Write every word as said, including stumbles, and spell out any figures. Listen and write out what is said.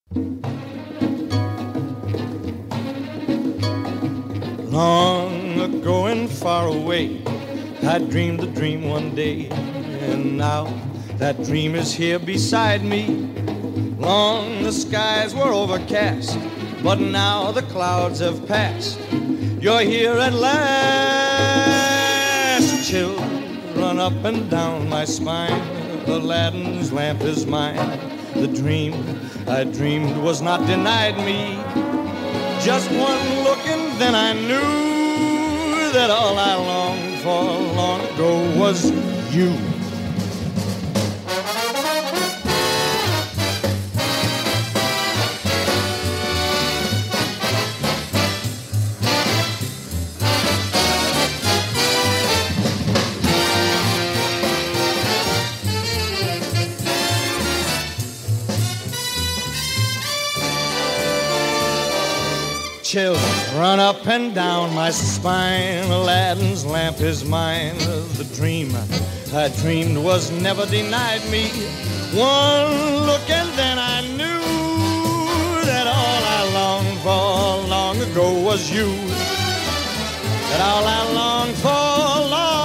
Long ago and far away, I dreamed a dream one day, and now that dream is here beside me. Long the skies were overcast, but now the clouds have passed. You're here at last. Chills run up and down my spine. Aladdin's lamp is mine. The dream I dreamed was not denied me. Just one look and then I knew that all I longed for long ago was you. Chills run up and down my spine. Aladdin's lamp is mine. The dream I dreamed was never denied me. One look and then I knew that all I longed for long ago was you. That all I longed for long